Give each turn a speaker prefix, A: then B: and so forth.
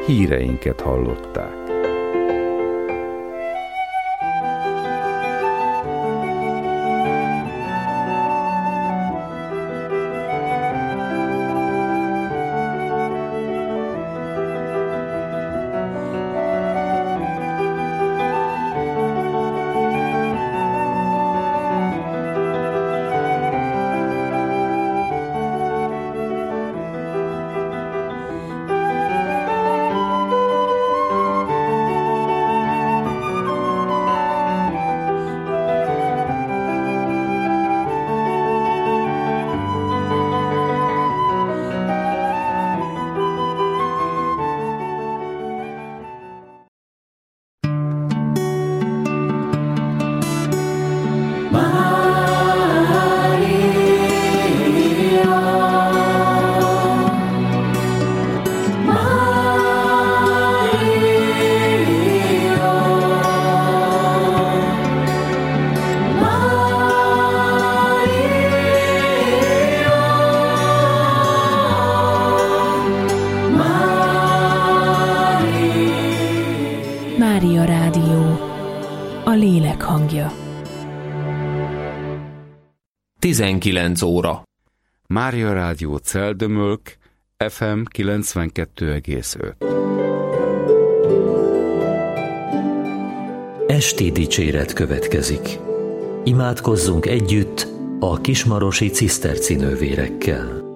A: híreinket hallották.
B: Mária Rádió, a lélek hangja.
C: 19 óra.
A: Mária Rádió Celdömölk, FM 92,5.
D: Esti dicséret következik. Imádkozzunk együtt a kismarosi ciszterci nővérekkel.